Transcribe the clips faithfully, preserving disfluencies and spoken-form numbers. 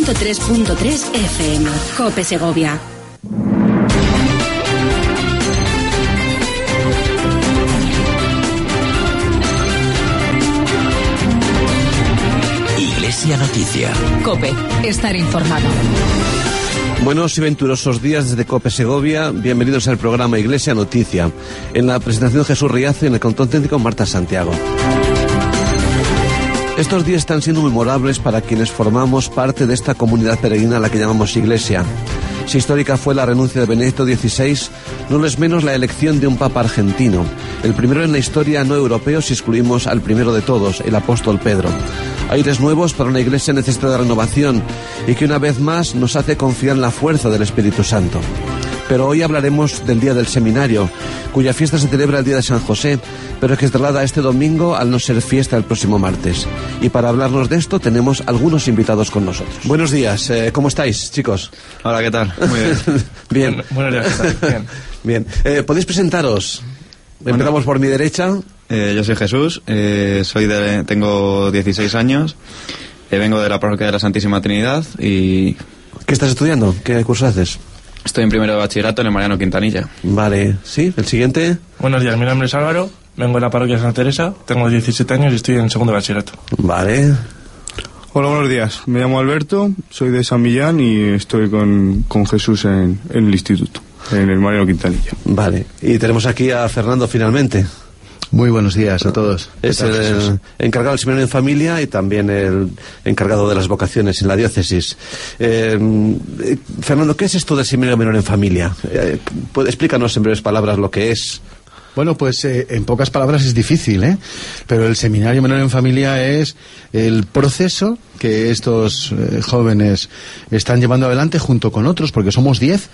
ciento tres punto tres F M. COPE Segovia. Iglesia Noticia. COPE. Estar informado. Buenos y venturosos días desde COPE Segovia. Bienvenidos al programa Iglesia Noticia. En la presentación Jesús Riazo y en el control técnico Marta Santiago. Estos días están siendo memorables para quienes formamos parte de esta comunidad peregrina a la que llamamos Iglesia. Si histórica fue la renuncia de Benedicto dieciséis, no lo es menos la elección de un papa argentino, el primero en la historia no europeo si excluimos al primero de todos, el apóstol Pedro. Aires nuevos para una iglesia necesitada de renovación y que una vez más nos hace confiar en la fuerza del Espíritu Santo. Pero hoy hablaremos del Día del Seminario, cuya fiesta se celebra el día de San José, pero que se traslada este domingo al no ser fiesta el próximo martes. Y para hablarnos de esto tenemos algunos invitados con nosotros. Buenos días, eh, ¿cómo estáis, chicos? Hola, ¿qué tal? Muy bien. Bien. Buenos días, ¿qué tal? Bien. Bien. Eh, ¿Podéis presentaros? Bueno, empezamos por mi derecha. Eh, yo soy Jesús, eh, soy de, tengo dieciséis años, eh, vengo de la parroquia de la Santísima Trinidad y... ¿Qué estás estudiando? ¿Qué curso haces? Estoy en primero de bachillerato en el Mariano Quintanilla. Vale, ¿sí? ¿El siguiente? Buenos días, mi nombre es Álvaro, vengo de la parroquia de Santa Teresa, tengo diecisiete años y estoy en segundo de bachillerato. Vale. Hola, buenos días, me llamo Alberto, soy de San Millán y estoy con, con Jesús en, en el instituto, en el Mariano Quintanilla. Vale, y tenemos aquí a Fernando finalmente. Muy buenos días a todos. Es el, el encargado del seminario en familia y también el encargado de las vocaciones en la diócesis. Eh, Fernando, ¿qué es esto del seminario menor en familia? Eh, explícanos en breves palabras lo que es. Bueno, pues eh, en pocas palabras es difícil, ¿eh? Pero el seminario menor en familia es el proceso que estos eh, jóvenes están llevando adelante junto con otros, porque somos diez,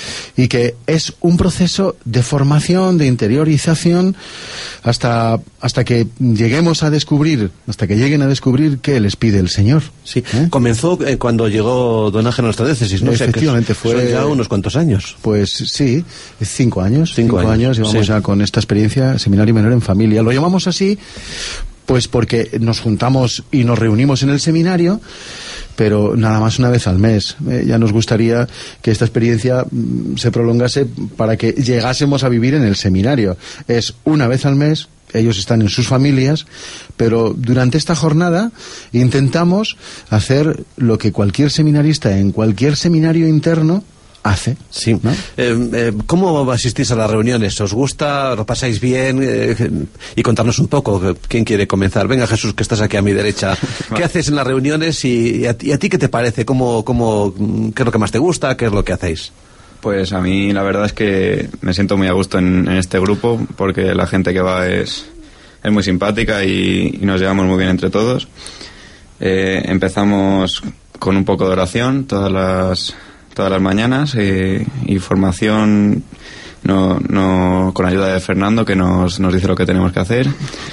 y que es un proceso de formación, de interiorización, hasta hasta que lleguemos a descubrir, hasta que lleguen a descubrir qué les pide el Señor. Sí, ¿eh? Comenzó eh, cuando llegó Don Ángel a nuestra diócesis, ¿no? Efectivamente, o sea, fue... Son ya unos cuantos años. Pues sí, cinco años. Cinco, cinco años, años llevamos sí. ya con esta experiencia, seminario menor en familia. Lo llamamos así pues porque nos juntamos y nos reunimos en el seminario, pero nada más una vez al mes. Eh, ya nos gustaría que esta experiencia mm, se prolongase para que llegásemos a vivir en el seminario. Es una vez al mes, ellos están en sus familias, pero durante esta jornada intentamos hacer lo que cualquier seminarista en cualquier seminario interno hace. Sí. ¿No? Eh, eh, ¿Cómo asistís a las reuniones? ¿Os gusta? ¿Lo pasáis bien? Eh, y contarnos un poco. ¿Quién quiere comenzar? Venga, Jesús, que estás aquí a mi derecha. ¿Qué haces en las reuniones y, y, a, y a ti qué te parece? ¿Cómo, cómo, ¿Qué es lo que más te gusta? ¿Qué es lo que hacéis? Pues a mí la verdad es que me siento muy a gusto en, en este grupo, porque la gente que va es, es muy simpática y, y nos llevamos muy bien entre todos. Eh, empezamos con un poco de oración todas las... todas las mañanas eh, y formación no, no, con ayuda de Fernando, que nos, nos dice lo que tenemos que hacer,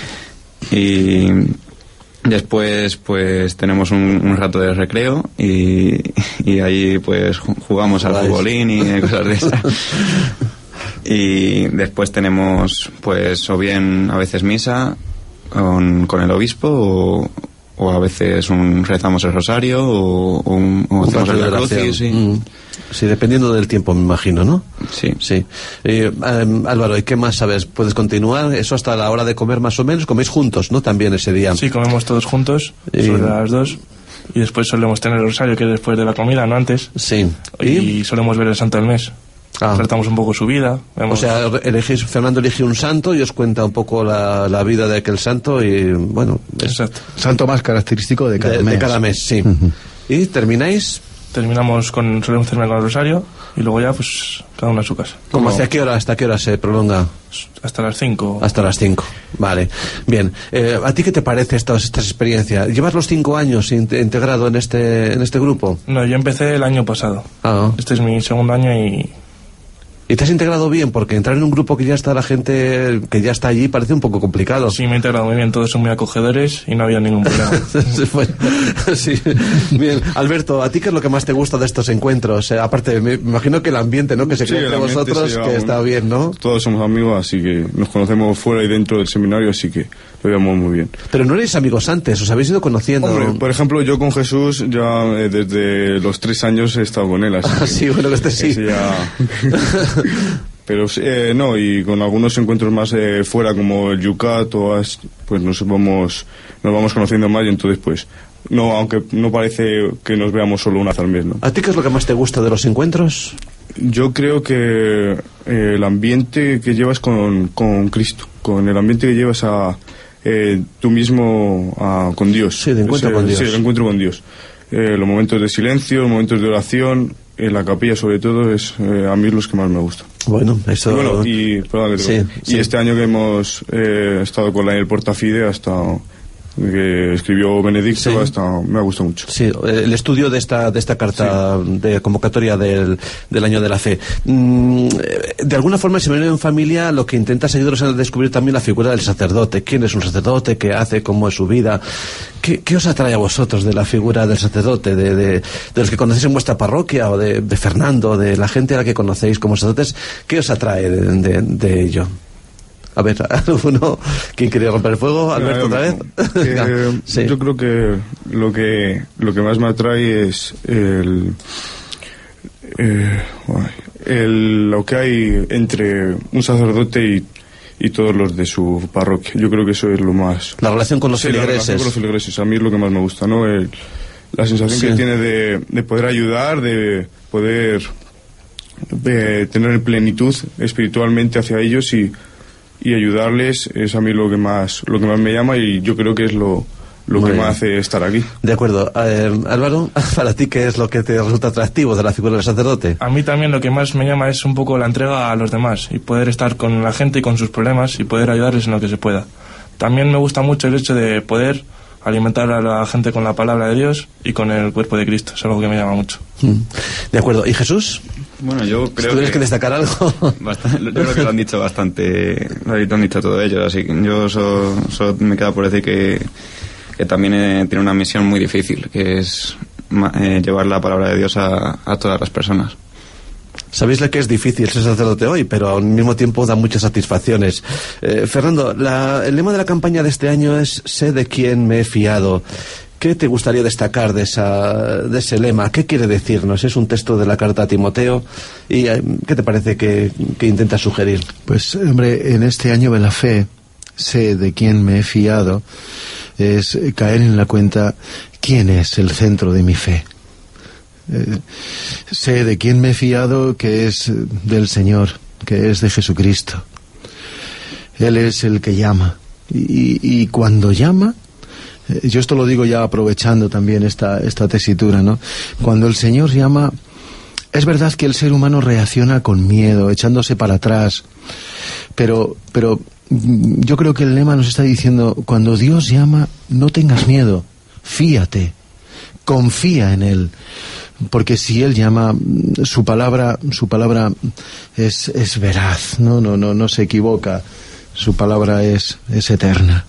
y después pues tenemos un, un rato de recreo y, y ahí pues jugamos al futbolín y cosas de esas. Y después tenemos pues o bien a veces misa con, con el obispo o o a veces un, rezamos el rosario o, o, un, o hacemos el crucis, sí. Mm. Sí, dependiendo del tiempo, me imagino, ¿no? Sí. Sí. Eh, um, Álvaro, ¿y qué más sabes? ¿Puedes continuar? Eso hasta la hora de comer más o menos. ¿Coméis juntos, no? También ese día. Sí, comemos todos juntos, y... sobre las dos. Y después solemos tener el rosario, que es después de la comida, no antes. Sí. Y, y solemos ver el santo del mes. Ah. Tratamos un poco su vida. Vemos... O sea, elegís, Fernando elige un santo y os cuenta un poco la, la vida de aquel santo y, bueno... Es... Exacto. Santo más característico de cada de, mes. De cada mes, sí. Uh-huh. ¿Y termináis? Terminamos con... solemos terminar con el rosario y luego ya, pues, cada uno a su casa. ¿Cómo hacia qué hora, hasta qué hora se prolonga? Hasta las cinco. Hasta las cinco, vale. Bien, eh, ¿a ti qué te parece estas, estas experiencias? ¿Llevas los cinco años in- integrado en este, en este grupo? No, yo empecé el año pasado. Ah. Este es mi segundo año y... ¿Y te has integrado bien? Porque entrar en un grupo que ya está la gente, que ya está allí, parece un poco complicado. Sí, me he integrado muy bien, todos son muy acogedores y no había ningún problema. Bueno, sí. Bien, Alberto, ¿a ti qué es lo que más te gusta de estos encuentros? Eh, aparte, me imagino que el ambiente, ¿no? Que se Sí, crea entre vosotros, que está bien, ¿no? Todos somos amigos, así que nos conocemos fuera y dentro del seminario, así que lo llevamos muy bien. Pero no erais amigos antes, os habéis ido conociendo. Hombre, por ejemplo, yo con Jesús ya eh, desde los tres años he estado con él, así Ah, sí, bueno, que este sí. ese ya... Pero eh, no, y con algunos encuentros más eh, fuera, como el Yucat o as, pues nos vamos, nos vamos conociendo más, y entonces pues no, aunque no parece que nos veamos solo una vez al mes, ¿no? ¿A ti qué es lo que más te gusta de los encuentros? Yo creo que eh, el ambiente que llevas con, con Cristo, con el ambiente que llevas a eh, tú mismo a, con Dios. Sí, de encuentro Ese, con Dios. Sí, el encuentro con Dios. Eh, los momentos de silencio, los momentos de oración, en la capilla sobre todo, es eh, a mí los que más me gustan. Bueno, eso... Y bueno, y, perdón, que te- Sí, y sí. este año que hemos eh, estado con la el Portafide, hasta que escribió Benedicto, Sí. hasta me ha gustado mucho. Sí, el estudio de esta de esta carta de convocatoria del, del año de la fe. Mm, de alguna forma, el Seminario en Familia lo que intenta es ayudaros a descubrir también la figura del sacerdote. ¿Quién es un sacerdote? ¿Qué hace? ¿Cómo es su vida? ¿Qué, qué os atrae a vosotros de la figura del sacerdote? De, de, de los que conocéis en vuestra parroquia, o de, de Fernando, de la gente a la que conocéis como sacerdotes. ¿Qué os atrae de, de, de ello? A ver, ¿alguno? ¿Quién quería romper el fuego? ¿Alberto otra vez? Eh, Sí. Yo creo que lo que lo que más me atrae es el, eh, el lo que hay entre un sacerdote y, y todos los de su parroquia. Yo creo que eso es lo más... La relación con los Sí, la relación feligreses. con los feligreses, a mí es lo que más me gusta, ¿no? El- la sensación Sí. que tiene de, de poder ayudar, de poder de tener plenitud espiritualmente hacia ellos y, y ayudarles, es a mí lo que más lo que más me llama, y yo creo que es lo, lo Muy que bien. me hace estar aquí. De acuerdo. Eh, Álvaro, para ti, ¿qué es lo que te resulta atractivo de la figura del sacerdote? A mí también lo que más me llama es un poco la entrega a los demás y poder estar con la gente y con sus problemas y poder ayudarles en lo que se pueda. También me gusta mucho el hecho de poder alimentar a la gente con la palabra de Dios y con el cuerpo de Cristo. Es algo que me llama mucho. Mm. De acuerdo. ¿Y Jesús? Bueno, yo Si creo tuvieras que... que destacar algo. Bastante, yo creo que lo han dicho bastante, lo han dicho todo ellos, así que yo solo, solo me queda por decir que, que también eh, tiene una misión muy difícil, que es ma- eh, llevar la palabra de Dios a, a todas las personas. Sabéis lo que es difícil ser sacerdote hoy, pero al mismo tiempo da muchas satisfacciones. Eh, Fernando, la- el lema de la campaña de este año es sé de quién me he fiado. ¿Qué te gustaría destacar de, esa, de ese lema? ¿Qué quiere decirnos? Es un texto de la carta a Timoteo. ¿Y eh, qué te parece que, que intenta sugerir? Pues, hombre, en este año de la fe, sé de quién me he fiado, es caer en la cuenta quién es el centro de mi fe. Eh, sé de quién me he fiado, que es del Señor, que es de Jesucristo. Él es el que llama. Y, y cuando llama, eh, yo esto lo digo ya aprovechando también esta, esta tesitura, ¿no? Cuando el Señor llama, es verdad que el ser humano reacciona con miedo, echándose para atrás, pero, pero mm, yo creo que el lema nos está diciendo, cuando Dios llama, no tengas miedo, fíate, confía en Él, porque si Él llama, mm, su palabra, su palabra es, es veraz, no, no, no, no se equivoca, su palabra es, es eterna.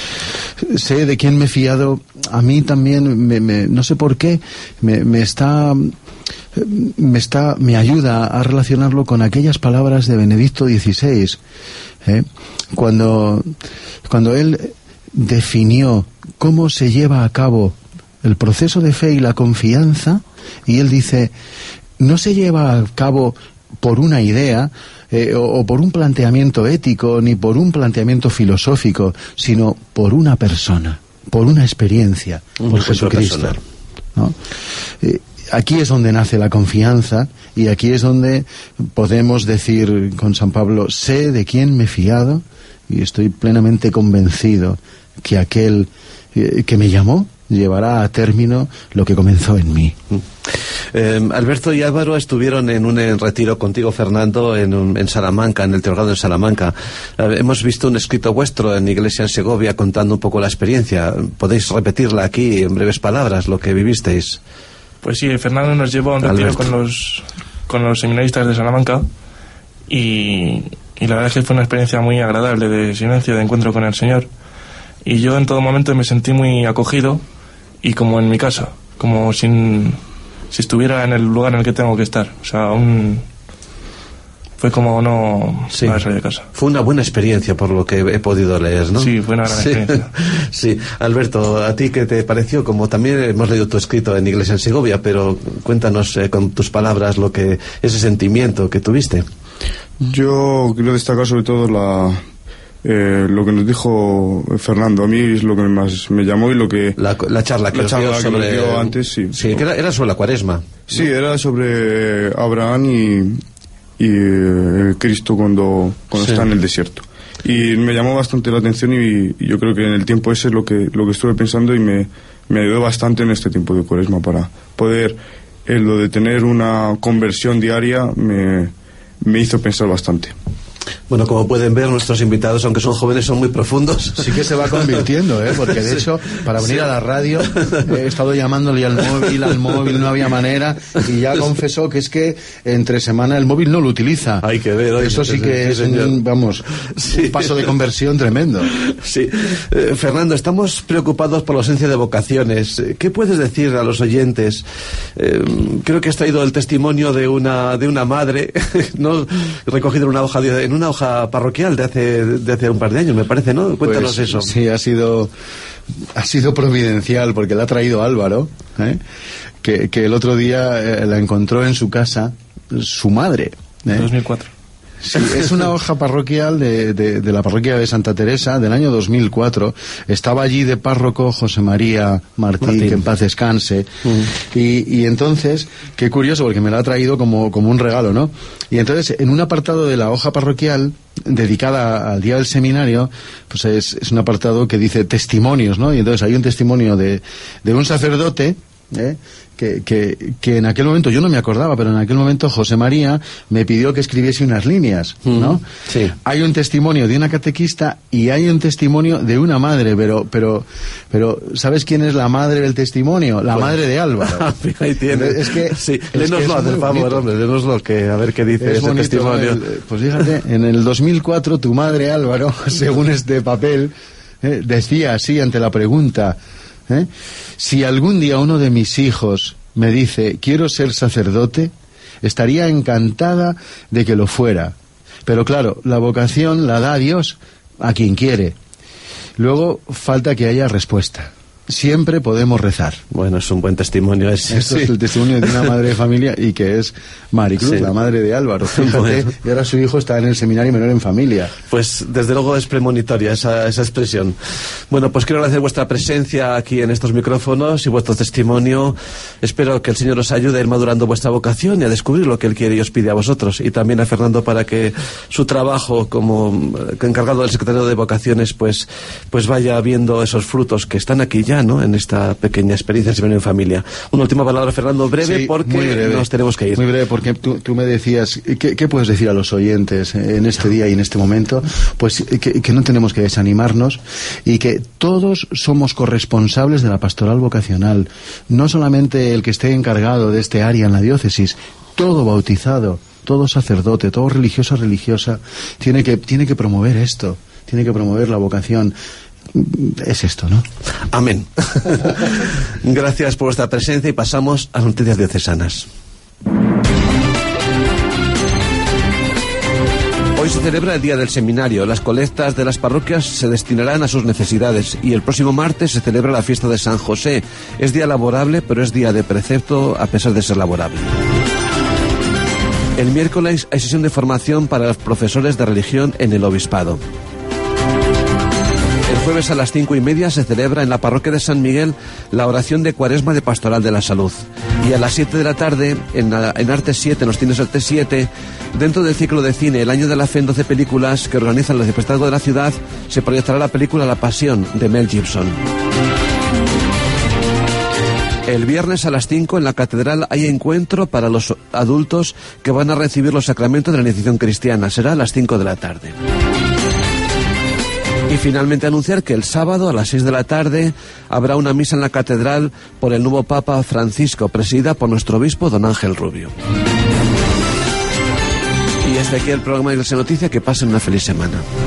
Sé de quién me he fiado, a mí también, me, me, no sé por qué, me, me está... me está me ayuda a relacionarlo con aquellas palabras de Benedicto dieciséis, ¿eh? cuando cuando él definió cómo se lleva a cabo el proceso de fe y la confianza, y él dice, no se lleva a cabo por una idea eh, o, o por un planteamiento ético ni por un planteamiento filosófico, sino por una persona, por una experiencia, Un por encuentro Jesucristo, personal. ¿no? Eh, aquí es donde nace la confianza, y aquí es donde podemos decir con San Pablo, sé de quién me he fiado y estoy plenamente convencido que aquel eh, que me llamó llevará a término lo que comenzó en mí. Eh, Alberto y Álvaro estuvieron en un eh, retiro contigo, Fernando, en, un- en Salamanca, en el Teologado en Salamanca. Eh, hemos visto un escrito vuestro en Iglesia en Segovia contando un poco la experiencia. ¿Podéis repetirla aquí en breves palabras, lo que vivisteis? Pues sí, Fernando nos llevó a un retiro Alberto. con los, con los seminaristas de Salamanca y, y la verdad es que fue una experiencia muy agradable de silencio, de encuentro con el Señor. Y yo en todo momento me sentí muy acogido y como en mi casa, como sin, si estuviera en el lugar en el que tengo que estar. O sea, un... fue como no, sí. no haber salido de casa. Fue una buena experiencia por lo que he podido leer, ¿no? Sí, fue una gran sí. experiencia. Sí, Alberto, ¿a ti qué te pareció? Como también hemos leído tu escrito en Iglesia en Segovia, pero cuéntanos eh, con tus palabras lo que ese sentimiento que tuviste. Yo quiero destacar sobre todo la eh, lo que nos dijo Fernando. A mí es lo que más me llamó y lo que la, la charla que, la os charla dio que sobre nos dio antes, sí. Sí, que era, era sobre la Cuaresma. Sí, ¿no? Era sobre Abraham y, y eh, Cristo cuando, cuando sí. está en el desierto. Y me llamó bastante la atención y, y yo creo que en el tiempo ese es lo que, lo que estuve pensando y me, me ayudó bastante en este tiempo de Cuaresma para poder, eh, lo de tener una conversión diaria me, me hizo pensar bastante. Bueno, como pueden ver, nuestros invitados, aunque son jóvenes, son muy profundos. Sí que se va convirtiendo, ¿eh? Porque de hecho, para venir sí. a la radio, he estado llamándole al móvil, al móvil, no había manera, y ya confesó que es que entre semana el móvil no lo utiliza. Hay que ver. Oye, eso sí que sí, es, un, vamos, sí. un paso de conversión tremendo. Sí. Eh, Fernando, estamos preocupados por la ausencia de vocaciones. ¿Qué puedes decir a los oyentes? Eh, creo que has traído el testimonio de una, de una madre, ¿no? Recogido en una hoja de, en una hoja parroquial de hace de hace un par de años, me parece, ¿no? Cuéntanos pues, eso. Sí, ha sido ha sido providencial porque la ha traído Álvaro, ¿eh? que, que el otro día eh, la encontró en su casa su madre. ¿eh? dos mil cuatro. Sí, es una hoja parroquial de, de, de la parroquia de Santa Teresa del año dos mil cuatro. Estaba allí de párroco José María Martín, Martín. que en paz descanse. Mm. Y, y entonces, qué curioso, porque me la ha traído como, como un regalo, ¿no? Y entonces, en un apartado de la hoja parroquial, dedicada al día del seminario, pues es, es un apartado que dice testimonios, ¿no? Y entonces hay un testimonio de, de un sacerdote, ¿eh? Que, que, que en aquel momento yo no me acordaba, pero en aquel momento José María me pidió que escribiese unas líneas, ¿no? Mm, sí. Hay un testimonio de una catequista y hay un testimonio de una madre, pero pero pero ¿sabes quién es la madre del testimonio? La bueno. madre de Álvaro. Ahí tienes. Es que sí, lénoslo, haz el favor, hombre, lénoslo, que a ver qué dice es ese bonito, testimonio. El, pues fíjate, en el dos mil cuatro tu madre Álvaro, según este papel, eh, decía así ante la pregunta, ¿eh? si algún día uno de mis hijos me dice quiero ser sacerdote, estaría encantada de que lo fuera, pero claro, la vocación la da Dios a quien quiere. Luego falta que haya respuesta. Siempre podemos rezar. Bueno, es un buen testimonio ese. Esto sí. es el testimonio de una madre de familia y que es Maricruz, sí. la madre de Álvaro. Fíjate, bueno. y ahora su hijo está en el seminario menor en familia. Pues desde luego es premonitoria esa, esa expresión. Bueno, pues quiero agradecer vuestra presencia aquí en estos micrófonos y vuestro testimonio. Espero que el Señor os ayude a ir madurando vuestra vocación y a descubrir lo que Él quiere y os pide a vosotros. Y también a Fernando para que su trabajo como encargado del secretario de vocaciones pues, pues vaya viendo esos frutos que están aquí ya, ¿no? En esta pequeña experiencia en en familia. Una última palabra, Fernando, breve, sí, porque breve. nos tenemos que ir. Muy breve, porque tú, tú me decías, ¿qué, ¿qué puedes decir a los oyentes en este día y en este momento? Pues que, que no tenemos que desanimarnos y que todos somos corresponsables de la pastoral vocacional. No solamente el que esté encargado de este área en la diócesis, todo bautizado, todo sacerdote, todo religioso religiosa, tiene que, tiene que promover esto, tiene que promover la vocación. Es esto, ¿no? Amén. Gracias por vuestra presencia y pasamos a noticias diocesanas. Hoy se celebra el Día del Seminario. Las colectas de las parroquias se destinarán a sus necesidades y el próximo martes se celebra la fiesta de San José. Es día laborable, pero es día de precepto a pesar de ser laborable. El miércoles hay sesión de formación para los profesores de religión en el obispado. El jueves a las cinco y media se celebra en la parroquia de San Miguel la oración de Cuaresma de Pastoral de la Salud. Y a las siete de la tarde, en, en Arte siete, en los cines Arte siete, dentro del ciclo de cine El Año de la Fe en doce películas que organiza el Arciprestazgo de la Ciudad, se proyectará la película La Pasión, de Mel Gibson. El viernes a las cinco en la catedral hay encuentro para los adultos que van a recibir los sacramentos de la iniciación cristiana. Será a las cinco de la tarde. Y finalmente anunciar que el sábado a las seis de la tarde habrá una misa en la catedral por el nuevo Papa Francisco, presidida por nuestro obispo don Ángel Rubio. Y hasta aquí el programa de Iglesia Noticia. Que pasen una feliz semana.